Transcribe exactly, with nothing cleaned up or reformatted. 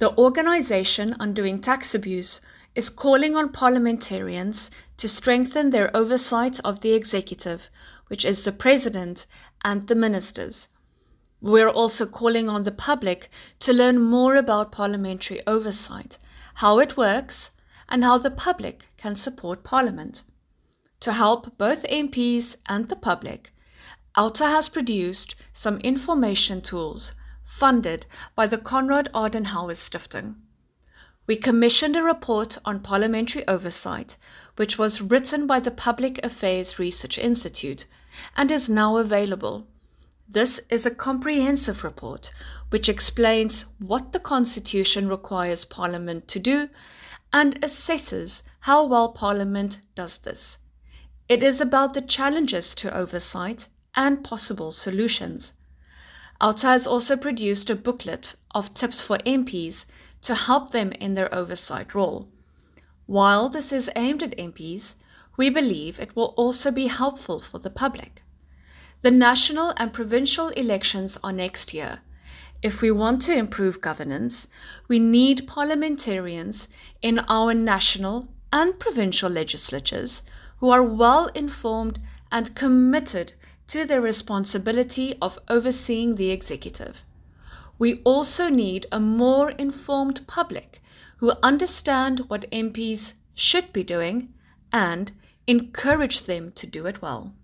The Organisation Undoing Tax Abuse is calling on parliamentarians to strengthen their oversight of the executive, which is the President and the ministers. We're also calling on the public to learn more about parliamentary oversight, how it works, and how the public can support Parliament. To help both M Ps and the public, OUTA has produced some information tools funded by the Konrad Adenauer Stiftung. We commissioned a report on parliamentary oversight, which was written by the Public Affairs Research Institute and is now available. This is a comprehensive report which explains what the Constitution requires Parliament to do and assesses how well Parliament does this. It is about the challenges to oversight and possible solutions. OUTA has also produced a booklet of tips for M Ps to help them in their oversight role. While this is aimed at M Ps, we believe it will also be helpful for the public. The national and provincial elections are next year. If we want to improve governance, we need parliamentarians in our national and provincial legislatures who are well informed and committed to their responsibility of overseeing the executive. We also need a more informed public who understand what M Ps should be doing and encourage them to do it well.